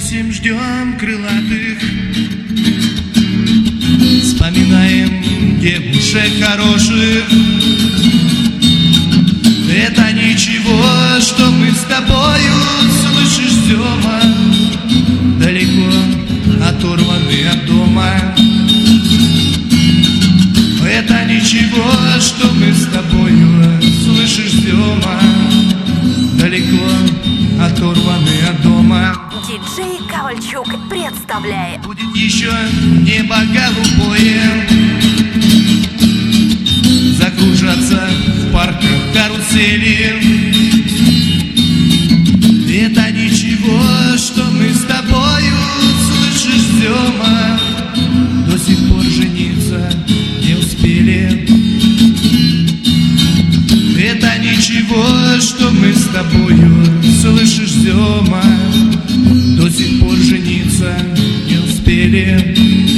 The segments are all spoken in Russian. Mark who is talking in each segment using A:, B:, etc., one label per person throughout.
A: 8 ждем крылатых, вспоминаем девушек хороших. Это ничего, что мы с тобою, слышишь, Сёма, далеко оторваны от дома. Это ничего, что мы с тобою, слышишь, Сёма, далеко оторваны от дома.
B: Диджей Ковальчук представляет.
A: Будет еще небо голубое, закружатся в парках карусели. Это ничего, что мы с тобою, слышишь, Сёма, до сих пор жениться не успели. Это ничего, что мы с тобою, слышишь, Сёма, до сих пор жениться не успели.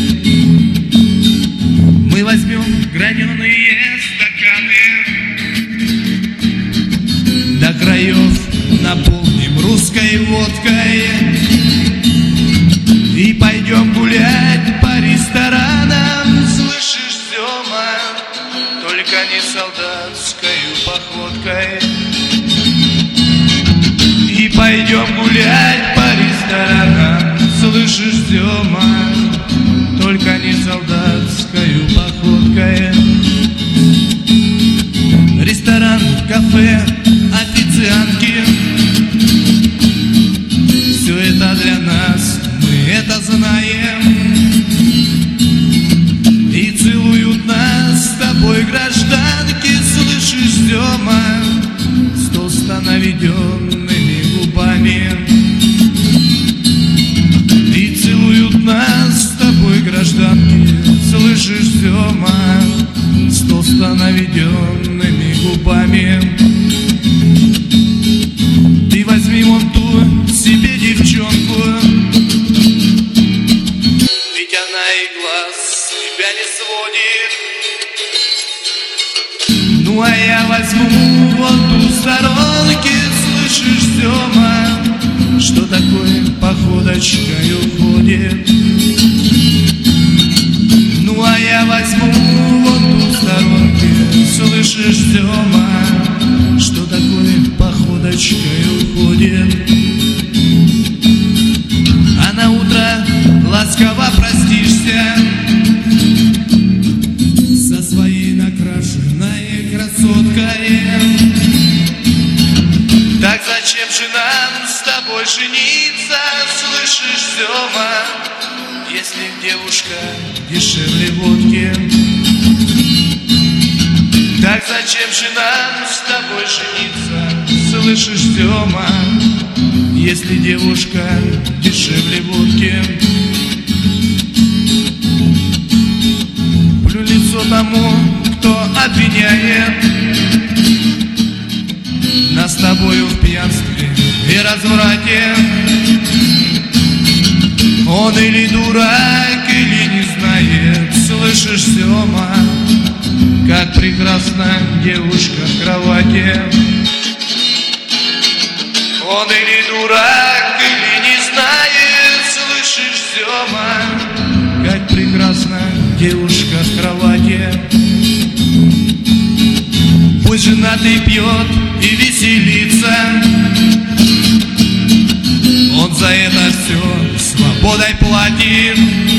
A: Мы возьмем граненые стаканы, до краев наполним русской водкой и пойдем гулять по ресторанам, слышишь, Сёма, только не солдатской походкой. И пойдем гулять по ресторанам, слышишь, Сёма, только не солдатской походкой. Ресторан, кафе, официантки, все это для нас, мы это знаем. И целуют нас с тобой гражданки, слышишь, Сёма, с толсто наведенными губами. И целуют нас с тобой гражданки, слышишь, Сёма, с толсто наведенными губами. Ты возьми вон ту себе девчонку, ведь она и глаз с тебя не сводит. Ну а я возьму вон ту сторонки, слышишь, Сёма, что такое походочкой уходит. Ну а я возьму вон ту сторонки, слышишь, Сёма, что такое походочкой уходит. А на утро ласково простишься со своей накрашенной красоткой. Так зачем же нам с тобой жениться, слышишь, Сёма, если девушка дешевле водки? Так зачем же нам с тобой жениться, слышишь, Сёма, если девушка дешевле водки? Плю лицо тому, кто обвиняет нас с тобою в пьянстве и разврате. Он или дурак, или не знает, слышишь, Сёма, как прекрасна девушка в кровати. Он или дурак, или не знает, слышишь, Сёма, как прекрасна девушка в кровати. Пусть женатый пьет и веселится, он за это все свободой платит.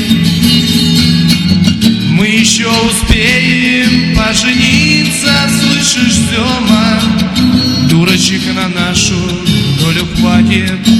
A: Мы еще успеем пожениться, слышишь, Сёма, дурочек на нашу долю хватит.